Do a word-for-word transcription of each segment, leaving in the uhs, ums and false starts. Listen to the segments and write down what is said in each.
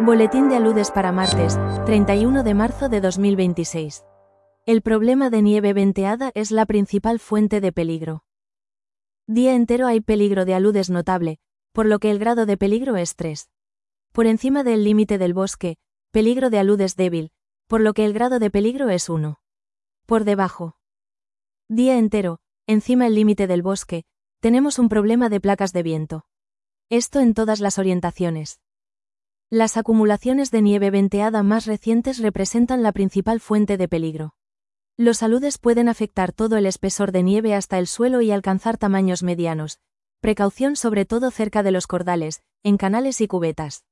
Boletín de aludes para martes, treinta y uno de marzo de dos mil veintiséis. El problema de nieve venteada es la principal fuente de peligro. Día entero hay peligro de aludes notable, por lo que el grado de peligro es tres. Por encima del límite del bosque, peligro de aludes débil, por lo que el grado de peligro es uno. Por debajo. Día entero, encima el límite del bosque, tenemos un problema de placas de viento. Esto en todas las orientaciones. Las acumulaciones de nieve venteada más recientes representan la principal fuente de peligro. Los aludes pueden afectar todo el espesor de nieve hasta el suelo y alcanzar tamaños medianos. Precaución sobre todo cerca de los cordales, en canales y cubetas.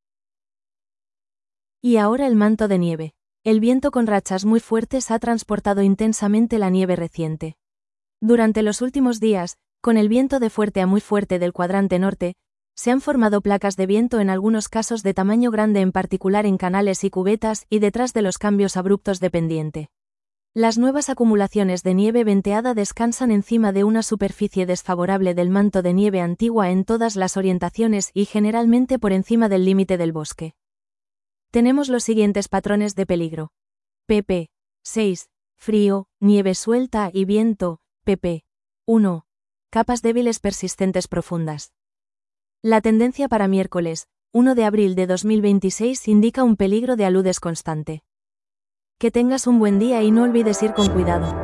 Y ahora el manto de nieve. El viento con rachas muy fuertes ha transportado intensamente la nieve reciente. Durante los últimos días, con el viento de fuerte a muy fuerte del cuadrante norte, se han formado placas de viento en algunos casos de tamaño grande, en particular en canales y cubetas y detrás de los cambios abruptos de pendiente. Las nuevas acumulaciones de nieve venteada descansan encima de una superficie desfavorable del manto de nieve antigua en todas las orientaciones y generalmente por encima del límite del bosque. Tenemos los siguientes patrones de peligro. pp. seis. Frío, nieve suelta y viento. pp. uno. Capas débiles persistentes profundas. La tendencia para miércoles, primero de abril de dos mil veintiséis, indica un peligro de aludes constante. Que tengas un buen día y no olvides ir con cuidado.